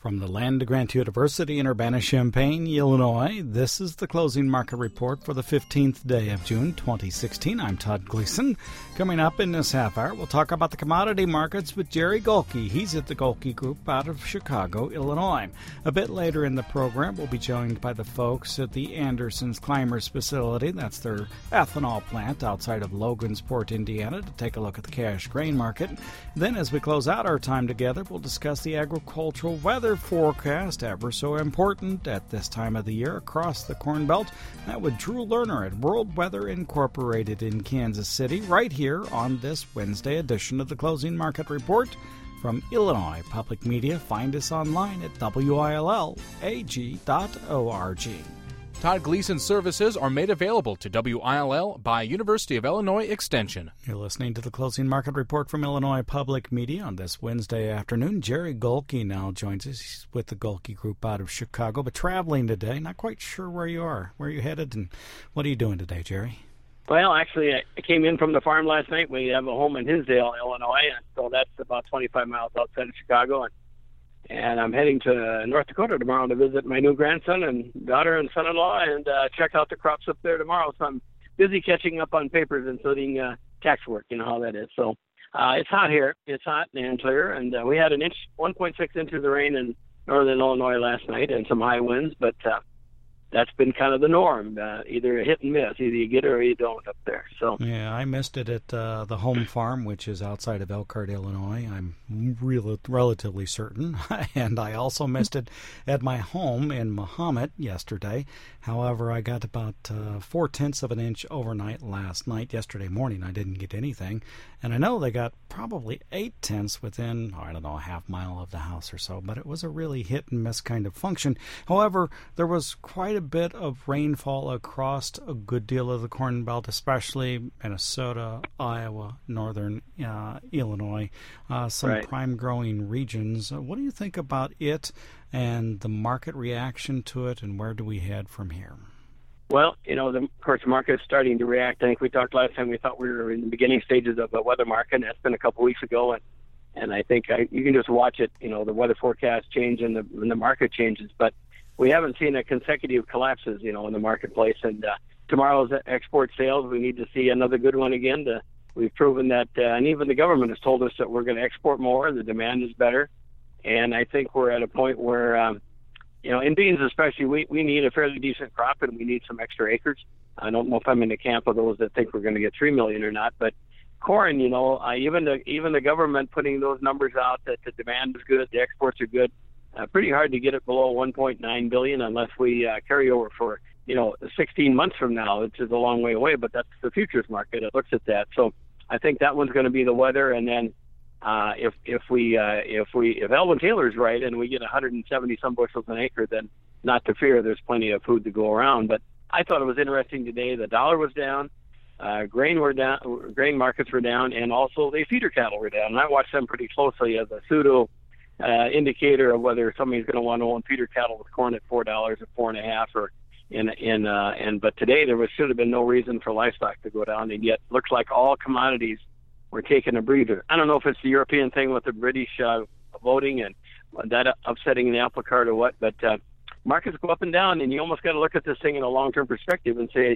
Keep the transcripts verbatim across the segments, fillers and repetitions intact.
From the Land-Grant University in Urbana-Champaign, Illinois, this is the Closing Market Report for the fifteenth day of June, twenty sixteen. I'm Todd Gleason. Coming up in this half hour, we'll talk about the commodity markets with Jerry Golke. He's at the Golke Group out of Chicago, Illinois. A bit later in the program, we'll be joined by the folks at the Andersons Climbers facility. That's their ethanol plant outside of Logansport, Indiana, to take a look at the cash grain market. Then, as we close out our time together, we'll discuss the agricultural weather forecast, ever so important at this time of the year across the Corn Belt. That with Drew Lerner at World Weather Incorporated in Kansas City, right here on this Wednesday edition of the Closing Market Report from Illinois Public Media. Find us online at W I L L A G dot org. Todd Gleason services are made available to W I L L by University of Illinois Extension. You're listening to the Closing Market Report from Illinois Public Media on this Wednesday afternoon. Jerry Golke now joins us. He's with the Golke Group out of Chicago, but traveling today. Not quite sure where you are, where you headed, and what are you doing today, Jerry? Well, actually, I came in from the farm last night. We have a home in Hinsdale, Illinois, and so that's about twenty-five miles outside of Chicago. And And I'm heading to North Dakota tomorrow to visit my new grandson and daughter and son-in-law and uh, check out the crops up there tomorrow. So I'm busy catching up on papers, including uh, tax work. You know how that is. So uh, it's hot here. It's hot and clear. And uh, we had an inch, one point six inches of rain in northern Illinois last night and some high winds. But uh, that's been kind of the norm, uh, either a hit and miss. Either you get it or you don't up there. So yeah, I missed it at uh, the home farm, which is outside of Elkhart, Illinois. I'm real, relatively certain. And I also missed it at my home in Mahomet yesterday. However, I got about uh, four-tenths of an inch overnight last night. Yesterday morning, I didn't get anything. And I know they got probably eight-tenths within, oh, I don't know, a half mile of the house or so. But it was a really hit-and-miss kind of function. However, there was quite a bit of rainfall across a good deal of the Corn Belt, especially Minnesota, Iowa, northern uh, Illinois, uh, some right. prime growing regions. Uh, what do you think about it and the market reaction to it, and where do we head from here? Well, you know, the, of course, the market is starting to react. I think we talked last time, we thought we were in the beginning stages of a weather market, and that's been a couple weeks ago. And, and I think I, you can just watch it, you know, the weather forecast change and the, and the market changes. But we haven't seen a consecutive collapses, you know, in the marketplace. And uh, tomorrow's export sales, we need to see another good one again. To, we've proven that, uh, and even the government has told us that we're going to export more. The demand is better. And I think we're at a point where, um, you know, in beans especially, we, we need a fairly decent crop and we need some extra acres. I don't know if I'm in the camp of those that think we're going to get three million or not, but corn, you know, uh, even the even the government putting those numbers out that the demand is good, the exports are good. Uh, pretty hard to get it below one point nine billion unless we uh, carry over for, you know, sixteen months from now, which is a long way away, but that's the futures market. It looks at that. So I think that one's going to be the weather. And then uh, if if we uh, if we if Elvin Taylor's right and we get one hundred seventy some bushels an acre, then not to fear, there's plenty of food to go around. But I thought it was interesting today. The dollar was down, uh, grain were down, grain markets were down, and also the feeder cattle were down. And I watched them pretty closely as a pseudo Uh, indicator of whether somebody's going to want to own feeder cattle with corn at four dollars or four and a half, or in in uh, and but today there was should have been no reason for livestock to go down, and yet looks like all commodities were taking a breather. I don't know if it's the European thing with the British uh, voting and that upsetting the apple cart or what, but uh, markets go up and down, and you almost got to look at this thing in a long-term perspective and say,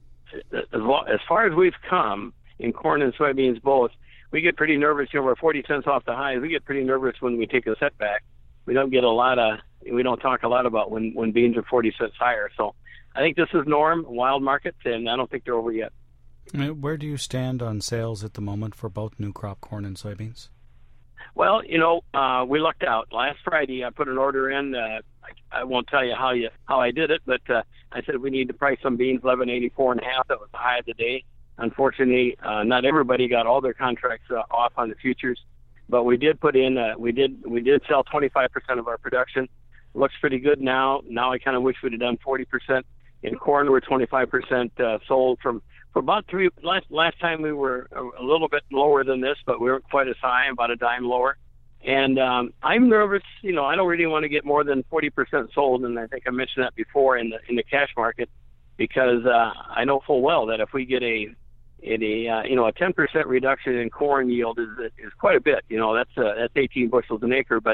as, well, as far as we've come in corn and soybeans both, we get pretty nervous. You know, we're forty cents off the highs. We get pretty nervous when we take a setback. We don't get a lot of, we don't talk a lot about when, when beans are forty cents higher. So I think this is norm, wild markets, and I don't think they're over yet. Where do you stand on sales at the moment for both new crop corn and soybeans? Well, you know, uh, we lucked out. Last Friday, I put an order in. Uh, I, I won't tell you how you how I did it, but uh, I said we need to price some beans eleven eighty-four and a half. That was the high of the day. Unfortunately, uh, not everybody got all their contracts uh, off on the futures, but we did put in. Uh, we did we did sell twenty-five percent of our production. Looks pretty good now. Now I kind of wish we'd have done forty percent. In corn, we're twenty-five percent uh, sold from for about three. Last last time we were a, a little bit lower than this, but we weren't quite as high, about a dime lower. And um, I'm nervous. You know, I don't really want to get more than forty percent sold, and I think I mentioned that before in the in the cash market, because uh, I know full well that if we get a in a uh, you know a ten percent reduction in corn yield is is quite a bit. You know, that's uh, that's eighteen bushels an acre. But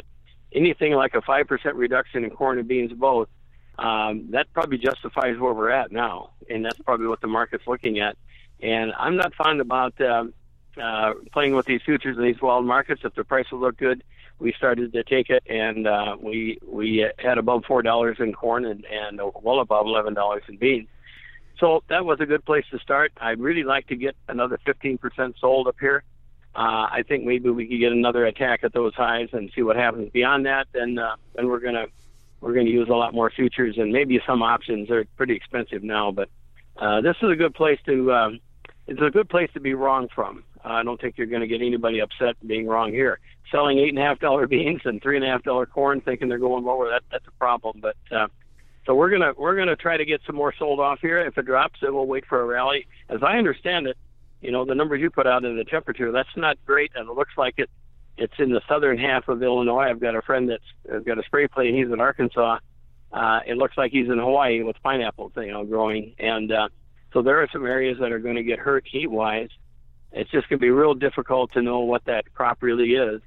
anything like a five percent reduction in corn and beans both, um, that probably justifies where we're at now, and that's probably what the market's looking at. And I'm not fond about um, uh, playing with these futures in these wild markets. If the price will look good, we started to take it, and uh, we we had above four dollars in corn and, and well above eleven dollars in beans. So that was a good place to start. I'd really like to get another fifteen percent sold up here. Uh, I think maybe we could get another attack at those highs and see what happens. Beyond that, then uh, then we're gonna we're gonna use a lot more futures and maybe some options. They're pretty expensive now, but uh, this is a good place to um, it's a good place to be wrong from. Uh, I don't think you're going to get anybody upset being wrong here. Selling eight and a half dollar beans and three and a half dollar corn, thinking they're going lower, that that's a problem. But uh, so we're gonna we're gonna try to get some more sold off here. If it drops, then we'll wait for a rally. As I understand it, you know, the numbers you put out in the temperature, that's not great, and it looks like it. It's in the southern half of Illinois. I've got a friend that's uh, got a spray plate. He's in Arkansas. Uh, it looks like he's in Hawaii with pineapples, you know, growing, and uh, so there are some areas that are going to get hurt heat-wise. It's just going to be real difficult to know what that crop really is,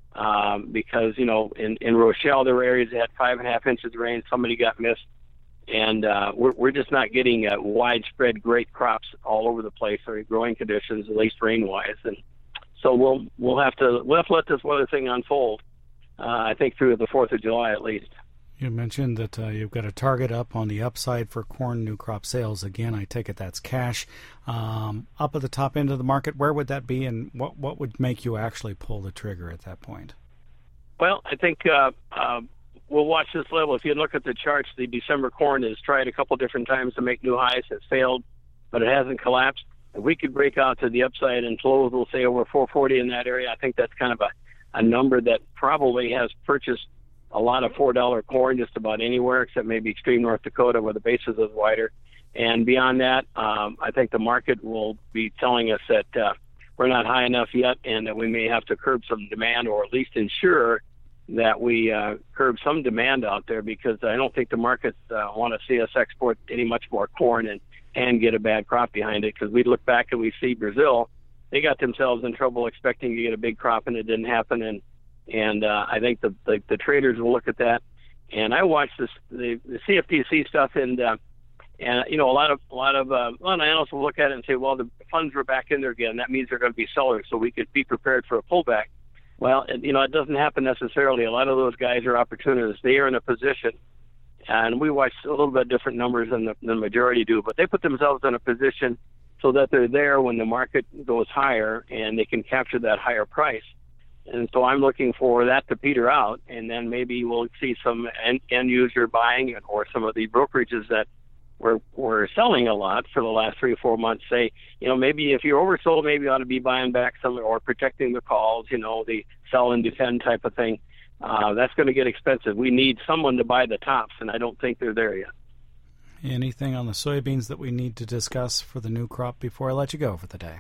um, because, you know, in, in Rochelle, there were areas that had five and a half inches of rain. Somebody got missed, and uh, we're, we're just not getting uh, widespread great crops all over the place or growing conditions, at least rain-wise. And so we'll we'll have to we'll have to let this weather thing unfold. Uh, I think through the Fourth of July at least. You mentioned that uh, you've got a target up on the upside for corn new crop sales. Again, I take it that's cash. Um, up at the top end of the market, where would that be, and what what would make you actually pull the trigger at that point? Well, I think uh, uh, we'll watch this level. If you look at the charts, the December corn has tried a couple different times to make new highs. It's failed, but it hasn't collapsed. If we could break out to the upside and close, we'll say over four forty in that area, I think that's kind of a, a number that probably has purchased a lot of four dollar corn just about anywhere except maybe extreme North Dakota where the basis is wider. And beyond that, um, I think the market will be telling us that uh, we're not high enough yet and that we may have to curb some demand, or at least ensure that we uh, curb some demand out there, because I don't think the markets uh, want to see us export any much more corn and, and get a bad crop behind it, because we look back and we see Brazil, they got themselves in trouble expecting to get a big crop and it didn't happen. And And uh, I think the, the the traders will look at that. And I watched this the, the C F T C stuff, and uh, and you know a lot of a lot of uh, a lot of analysts will look at it and say, well, the funds were back in there again. That means they're going to be sellers, so we could be prepared for a pullback. Well, it, you know it doesn't happen necessarily. A lot of those guys are opportunists. They are in a position, and we watch a little bit different numbers than the, the majority do, but they put themselves in a position so that they're there when the market goes higher and they can capture that higher price. And so I'm looking for that to peter out, and then maybe we'll see some end, end user buying, or some of the brokerages that were were selling a lot for the last three or four months say, you know, maybe if you're oversold, maybe you ought to be buying back some, or protecting the calls, you know, the sell and defend type of thing. Uh, that's going to get expensive. We need someone to buy the tops, and I don't think they're there yet. Anything on the soybeans that we need to discuss for the new crop before I let you go for the day?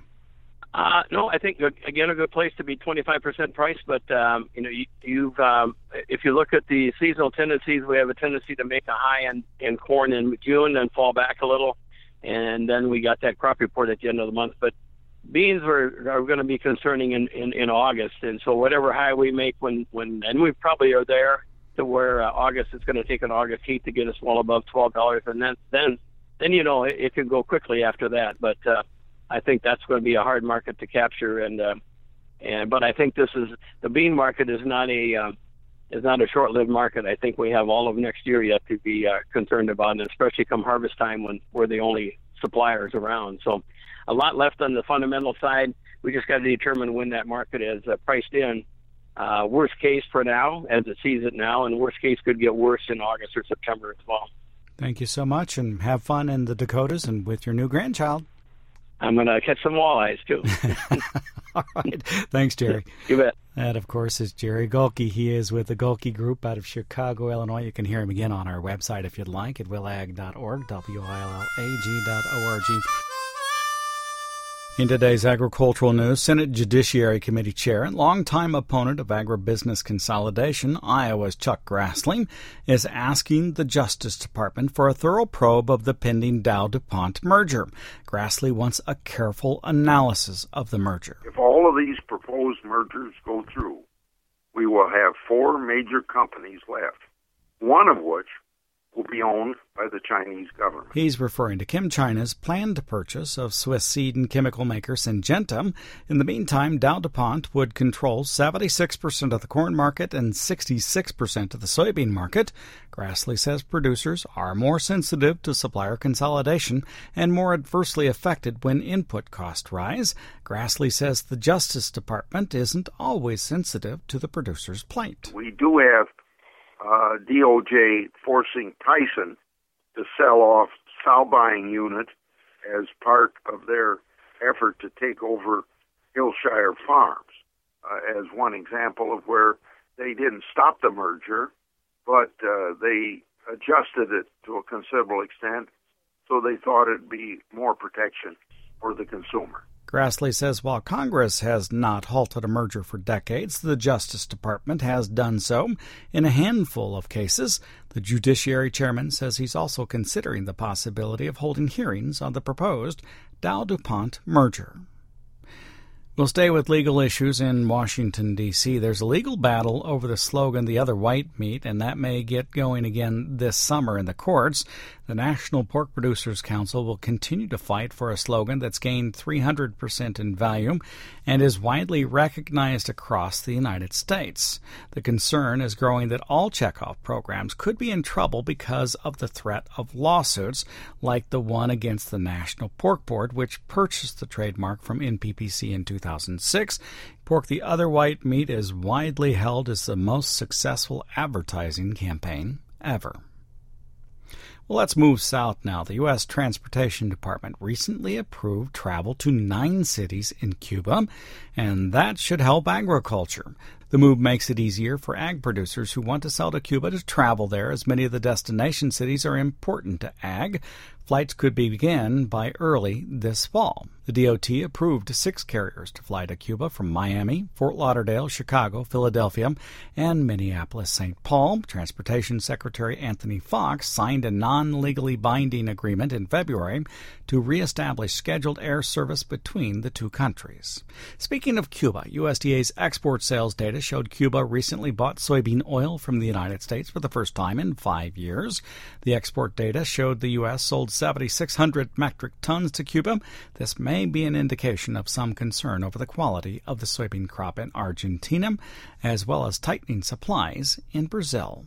Uh, no, I think, again, a good place to be twenty-five percent price. But, um, you know, you, you've um, if you look at the seasonal tendencies, we have a tendency to make a high in, in corn in June, then fall back a little. And then we got that crop report at the end of the month. But beans are, are going to be concerning in, in, in August. And so whatever high we make when, when and we probably are there to where uh, August is going to take an August heat to get us well above twelve dollars. And then, then, then you know, it, it could go quickly after that. But, uh, I think that's going to be a hard market to capture, and uh, and but I think this is the bean market is not a uh, is not a short-lived market. I think we have all of next year yet to be uh, concerned about, and especially come harvest time when we're the only suppliers around. So, a lot left on the fundamental side. We just got to determine when that market is uh, priced in. Uh, worst case for now, as it sees it now, and worst case could get worse in August or September as well. Thank you so much, and have fun in the Dakotas and with your new grandchild. I'm going to catch some walleyes, too. All right. Thanks, Jerry. You bet. That, of course, is Jerry Gohlke. He is with the Gohlke Group out of Chicago, Illinois. You can hear him again on our website if you'd like at will ag dot org, W I L L A G dot O R G. In today's agricultural news, Senate Judiciary Committee Chair and longtime opponent of agribusiness consolidation, Iowa's Chuck Grassley, is asking the Justice Department for a thorough probe of the pending Dow-DuPont merger. Grassley wants a careful analysis of the merger. If all of these proposed mergers go through, we will have four major companies left, one of which will be owned by the Chinese government. He's referring to Kim China's planned purchase of Swiss seed and chemical maker Syngenta. In the meantime, DowDuPont would control seventy-six percent of the corn market and sixty-six percent of the soybean market. Grassley says producers are more sensitive to supplier consolidation and more adversely affected when input costs rise. Grassley says the Justice Department isn't always sensitive to the producer's plight. We do have Uh, D O J forcing Tyson to sell off sow buying unit as part of their effort to take over Hillshire Farms, uh, as one example of where they didn't stop the merger, but uh, they adjusted it to a considerable extent, so they thought it'd be more protection for the consumer. Grassley says while Congress has not halted a merger for decades, the Justice Department has done so in a handful of cases. The Judiciary Chairman says he's also considering the possibility of holding hearings on the proposed Dow-DuPont merger. We'll stay with legal issues in Washington, D C There's a legal battle over the slogan, "The Other White Meat," and that may get going again this summer in the courts. The National Pork Producers Council will continue to fight for a slogan that's gained three hundred percent in value and is widely recognized across the United States. The concern is growing that all checkoff programs could be in trouble because of the threat of lawsuits, like the one against the National Pork Board, which purchased the trademark from N P P C in two thousand six. Pork the Other White Meat is widely held as the most successful advertising campaign ever. Well, let's move south now. The U S Transportation Department recently approved travel to nine cities in Cuba, and that should help agriculture. The move makes it easier for ag producers who want to sell to Cuba to travel there, as many of the destination cities are important to ag. Flights could begin by early this fall. The D O T approved six carriers to fly to Cuba from Miami, Fort Lauderdale, Chicago, Philadelphia, and Minneapolis-Saint Paul. Transportation Secretary Anthony Fox signed a non-legally binding agreement in February to reestablish scheduled air service between the two countries. Speaking of Cuba, U S D A's export sales data showed Cuba recently bought soybean oil from the United States for the first time in five years. The export data showed the U S sold seven thousand six hundred metric tons to Cuba. This may be an indication of some concern over the quality of the soybean crop in Argentina, as well as tightening supplies in Brazil.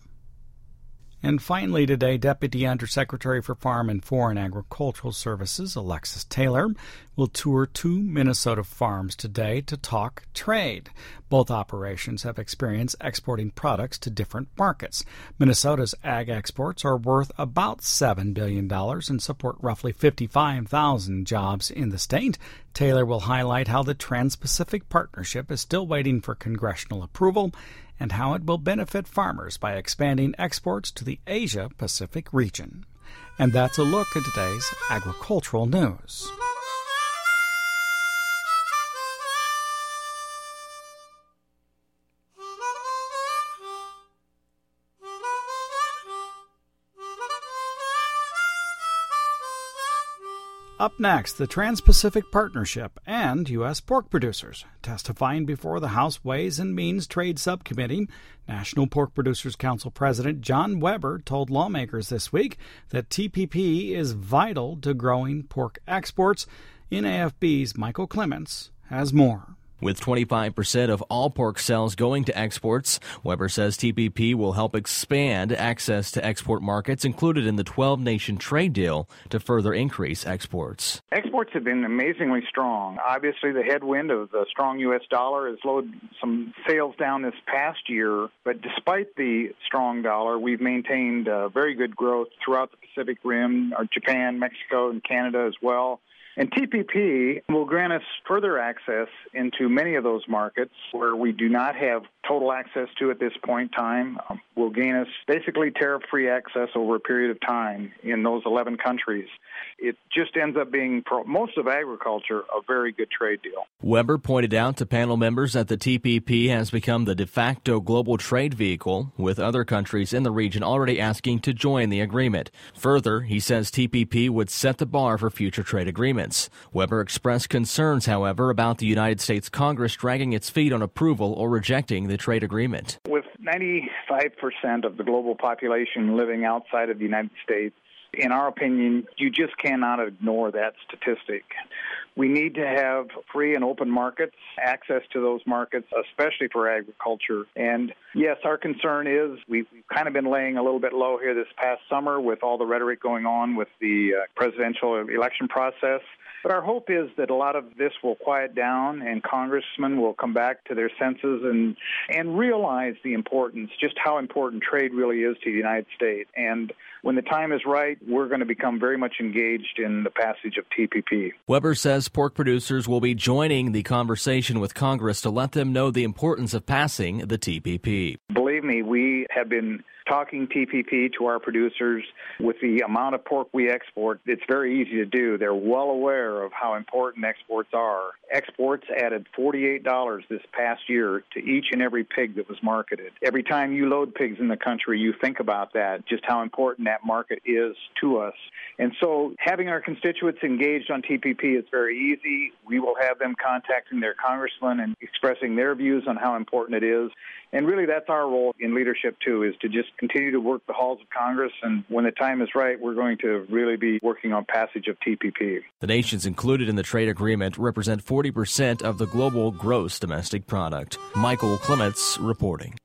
And finally today, Deputy Undersecretary for Farm and Foreign Agricultural Services, Alexis Taylor, will tour two Minnesota farms today to talk trade. Both operations have experience exporting products to different markets. Minnesota's ag exports are worth about seven billion dollars and support roughly fifty-five thousand jobs in the state. Taylor will highlight how the Trans-Pacific Partnership is still waiting for congressional approval and how it will benefit farmers by expanding exports to the Asia-Pacific region. And that's a look at today's agricultural news. Up next, the Trans-Pacific Partnership and U S pork producers. Testifying before the House Ways and Means Trade Subcommittee, National Pork Producers Council President John Weber told lawmakers this week that T P P is vital to growing pork exports. N A F B's Michael Clements has more. With twenty-five percent of all pork sales going to exports, Weber says T P P will help expand access to export markets included in the twelve-nation trade deal to further increase exports. Exports have been amazingly strong. Obviously, the headwind of the strong U S dollar has slowed some sales down this past year, but despite the strong dollar, we've maintained uh, very good growth throughout the Pacific Rim, or Japan, Mexico, and Canada as well. And T P P will grant us further access into many of those markets where we do not have total access to at this point in time. Um, will gain us basically tariff-free access over a period of time in those eleven countries. It just ends up being, for most of agriculture, a very good trade deal. Weber pointed out to panel members that the T P P has become the de facto global trade vehicle, with other countries in the region already asking to join the agreement. Further, he says T P P would set the bar for future trade agreements. agreements. Weber expressed concerns, however, about the United States Congress dragging its feet on approval or rejecting the trade agreement. With ninety-five percent of the global population living outside of the United States, in our opinion, you just cannot ignore that statistic. We need to have free and open markets, access to those markets, especially for agriculture. And yes, our concern is we've kind of been laying a little bit low here this past summer with all the rhetoric going on with the uh, presidential election process. But our hope is that a lot of this will quiet down and congressmen will come back to their senses and and realize the importance, just how important trade really is to the United States. And when the time is right, we're going to become very much engaged in the passage of T P P. Weber says pork producers will be joining the conversation with Congress to let them know the importance of passing the T P P. Believe me, we have been talking T P P to our producers. With the amount of pork we export, it's very easy to do. They're well aware of how important exports are. Exports added forty-eight dollars this past year to each and every pig that was marketed. Every time you load pigs in the country, you think about that, just how important that market is to us. And so having our constituents engaged on T P P is very easy. We will have them contacting their congressmen and expressing their views on how important it is. And really, that's our role in leadership, too, is to just continue to work the halls of Congress. And when the time is right, we're going to really be working on passage of T P P. The nations included in the trade agreement represent forty percent of the global gross domestic product. Michael Clements reporting.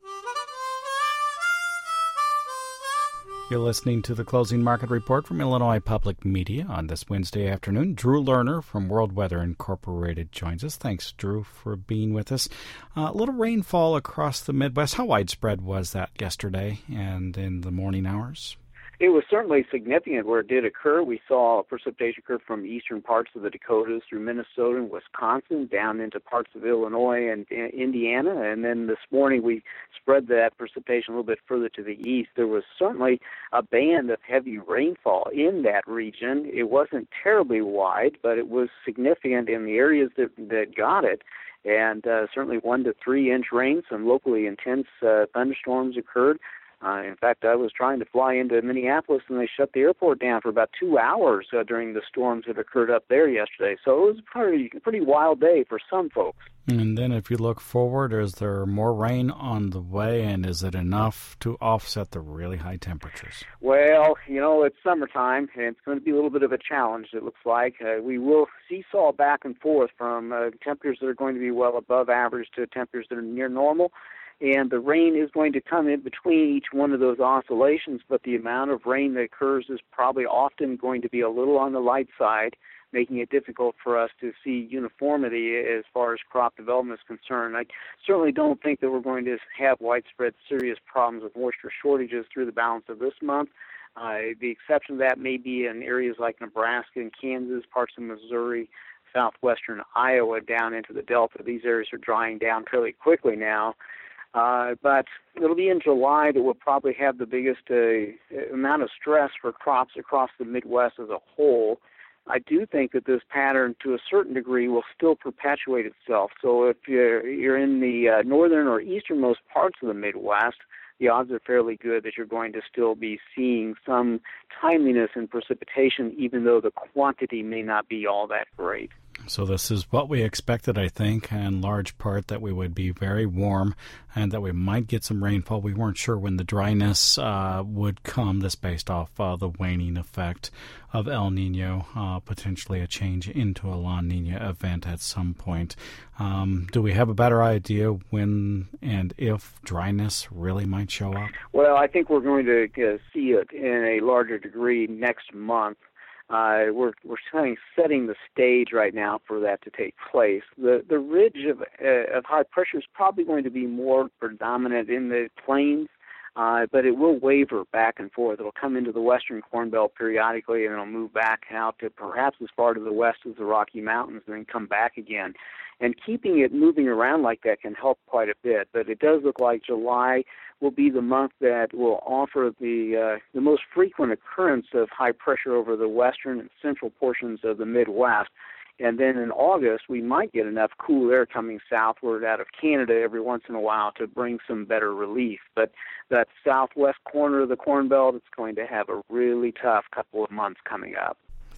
You're listening to the Closing Market Report from Illinois Public Media on this Wednesday afternoon. Drew Lerner from World Weather Incorporated joins us. Thanks, Drew, for being with us. A uh, little rainfall across the Midwest. How widespread was that yesterday and in the morning hours? It was certainly significant where it did occur. We saw precipitation occur from eastern parts of the Dakotas through Minnesota and Wisconsin down into parts of Illinois and Indiana. And then this morning we spread that precipitation a little bit further to the east. There was certainly a band of heavy rainfall in that region. It wasn't terribly wide, but it was significant in the areas that, that got it. And uh, certainly one to three inch rain, some locally intense uh, thunderstorms occurred. Uh, in fact, I was trying to fly into Minneapolis, and they shut the airport down for about two hours uh, during the storms that occurred up there yesterday. So it was a pretty, pretty wild day for some folks. And then if you look forward, is there more rain on the way, and is it enough to offset the really high temperatures? Well, you know, it's summertime, and it's going to be a little bit of a challenge, it looks like. Uh, we will seesaw back and forth from uh, temperatures that are going to be well above average to temperatures that are near normal. And the rain is going to come in between each one of those oscillations, but the amount of rain that occurs is probably often going to be a little on the light side, making it difficult for us to see uniformity as far as crop development is concerned. I certainly don't think that we're going to have widespread serious problems with moisture shortages through the balance of this month. Uh, the exception to that may be in areas like Nebraska and Kansas, parts of Missouri, southwestern Iowa, down into the Delta. These areas are drying down fairly quickly now. Uh, but it'll be in July that we'll probably have the biggest uh, amount of stress for crops across the Midwest as a whole. I do think that this pattern, to a certain degree, will still perpetuate itself. So if you're, you're in the uh, northern or easternmost parts of the Midwest, the odds are fairly good that you're going to still be seeing some timeliness in precipitation, even though the quantity may not be all that great. So this is what we expected, I think, in large part that we would be very warm and that we might get some rainfall. We weren't sure when the dryness uh, would come. This based off uh, the waning effect of El Nino, uh, potentially a change into a La Nina event at some point. Um, do we have a better idea when and if dryness really might show up? Well, I think we're going to uh, see it in a larger degree next month. Uh, we're we're setting, setting the stage right now for that to take place. The the ridge of uh, of high pressure is probably going to be more predominant in the plains, uh, but it will waver back and forth. It'll come into the western Corn Belt periodically, and it'll move back out to perhaps as far to the west as the Rocky Mountains, and then come back again. And keeping it moving around like that can help quite a bit. But it does look like July will be the month that will offer the uh, the most frequent occurrence of high pressure over the western and central portions of the Midwest. And then in August, we might get enough cool air coming southward out of Canada every once in a while to bring some better relief. But that southwest corner of the Corn Belt, it's going to have a really tough couple of months coming up.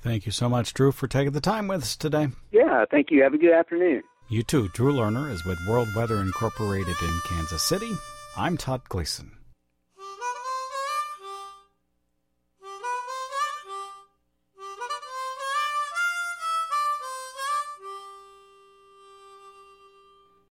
Thank you so much, Drew, for taking the time with us today. Yeah, thank you. Have a good afternoon. You too. Drew Lerner is with World Weather Incorporated in Kansas City. I'm Todd Gleason.